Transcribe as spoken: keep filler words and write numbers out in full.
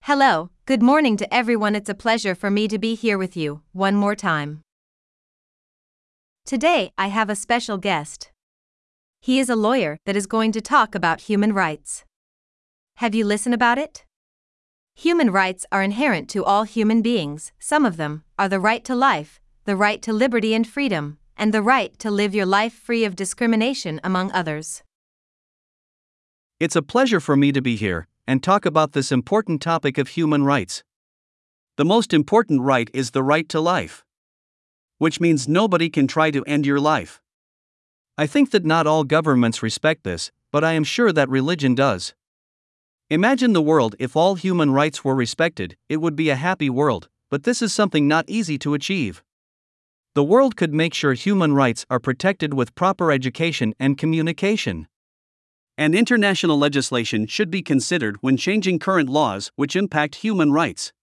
Hello, good morning to everyone. It's a pleasure for me to be here with you one more time. Today, I have a special guest. He is a lawyer that is going to talk about human rights. Have you listened about it? Human rights are inherent to all human beings. Some of them are the right to life, the right to liberty and freedom, and the right to live your life free of discrimination, among others. It's a pleasure for me to be here and talk about this important topic of human rights. The most important right is the right to life, which means nobody can try to end your life. I think that not all governments respect this, but I am sure that religion does. Imagine the world if all human rights were respected. It would be a happy world, but this is something not easy to achieve. The world could make sure human rights are protected with proper education and communication. And international legislation should be considered when changing current laws which impact human rights.